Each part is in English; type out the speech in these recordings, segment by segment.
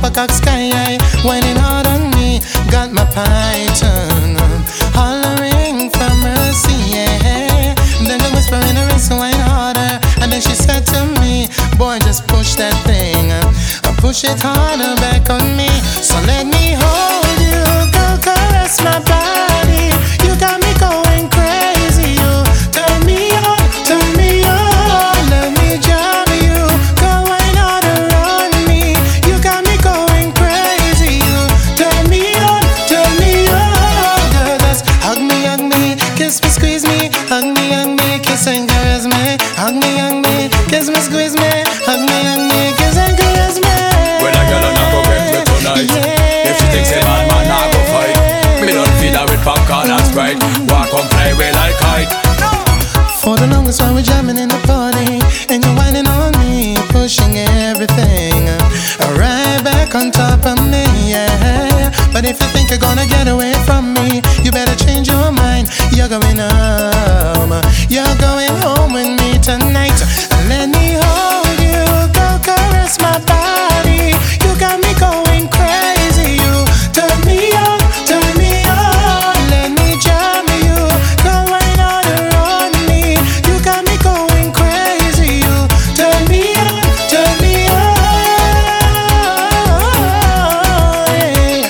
cock sky high, whining hard on me. Got my python hollering for mercy, yeah. Then the whisper in her ear, so whine harder. And then she said to me, boy, just push that thing, push it harder back on me. So let me hold you, go caress my body. You got me going crazy, you turn me on, turn me on. Let me jam you, go whine harder on me. You got me going crazy, you turn me on, turn me on. Girl, just hug me, kiss me, squeeze me, hug me, kiss and caress me. Hug me, kiss me, squeeze me, hug me, kiss and caress me. When a girl not go get me tonight, if she thinks a bad man not go fight, me don't feed her with popcorn and Sprite. Walk on play way like kite. For the longest while we're jamming in the party, and you're whining on me, pushing everything right back on top of me, yeah. But if you think you're gonna get away from me, you better change your mind. You're going home, you're going home with me tonight. Let me hold you, go caress my body. You got me going crazy, you turn me on, turn me on. Let me jam you, go right harder on me. You got me going crazy, you turn me on, turn me on, yeah.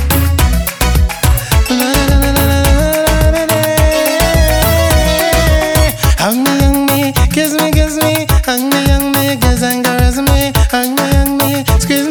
Hug me, kiss me, hug me, kiss and caress me. Hug me, squeeze me.